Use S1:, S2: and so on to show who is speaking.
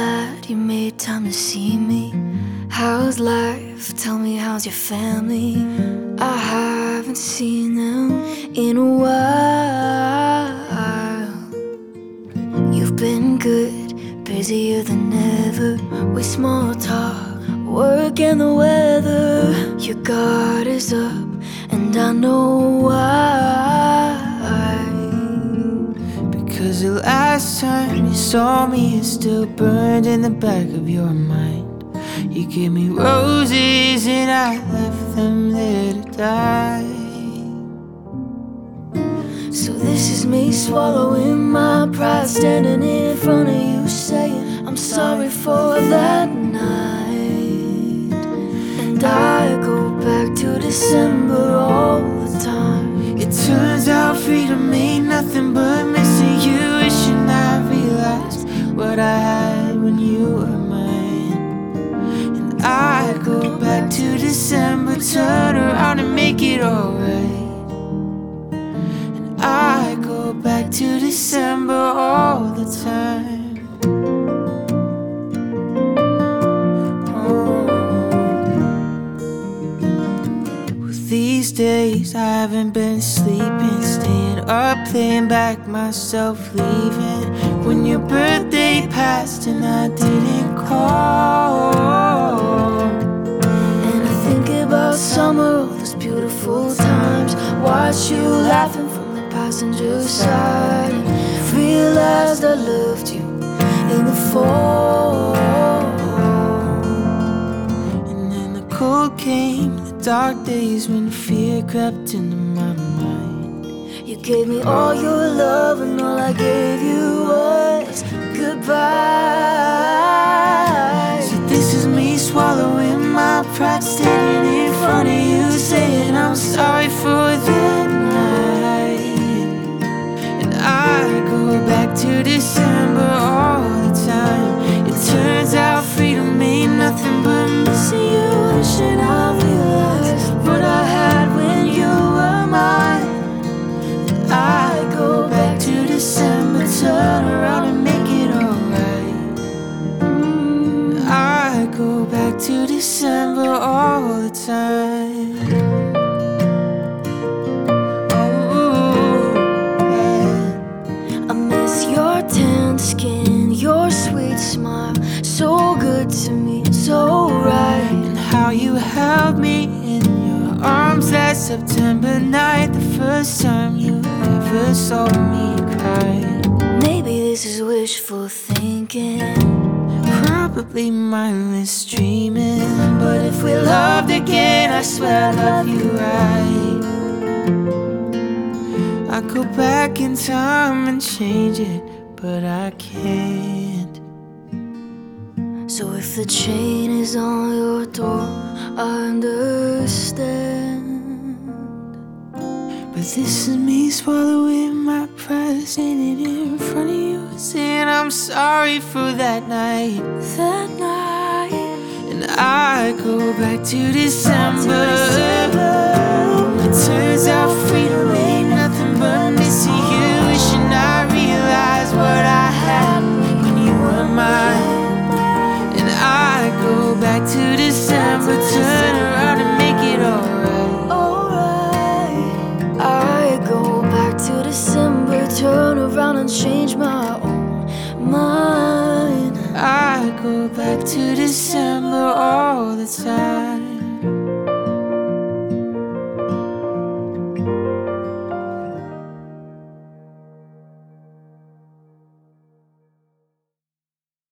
S1: glad you made time to see me. How's life? Tell me, how's your family? I haven't seen them in a while. You've been good, busier than ever, with small talk, work and the weather. Your guard is up, and I know why.
S2: Because the last time you saw me is still burned in the back of your mind. You gave me roses and I left them there to die.
S1: So this is me swallowing my pride, standing in front of you saying I'm sorry for that night. And I go back to December all the time.
S2: It turns out freedom ain't nothing but missing you. Wishing I realized what I had when you were mine. And I go back to December, turn around and make it alright. And I go back to December all the time. These days I haven't been sleeping, staying up, playing back myself, leaving when your birthday passed and I didn't call.
S1: And I think about summer, all those beautiful times, watch you laughing from the passenger side, and realized I loved you in the fall.
S2: And then the cold came, dark days when fear crept into my mind.
S1: You gave me all your love and all I gave you was goodbye.
S2: So this is me swallowing my pride, standing in front of you saying I'm sorry for that night. And I go back to December all the time. It turns out freedom ain't nothing but missing you. Wishing I realized what I had when you were mine. And I go back to December, turn around and make it alright. I go back to December all the time.
S1: I miss your tan skin, your sweet smile, so good to me, so right.
S2: And how you held me in your arms that September night, the first time you ever saw me cry.
S1: Maybe this is wishful thinking,
S2: Probably mindless dreaming, but if we loved again, I swear I love you right. I go back in time and change it, but I can't.
S1: so if the chain is on your door, I understand.
S2: But this is me swallowing my pride, standing in front of you saying I'm sorry for that night.
S1: That night,
S2: And I go back to December. It turns out freedom ain't nothing but missing you. Wishing I realized what I had when you were mine. And I go back to December, turn around and make it alright.
S1: alright. I go back to December, turn around and change my own mind.
S2: I go back to December all the time.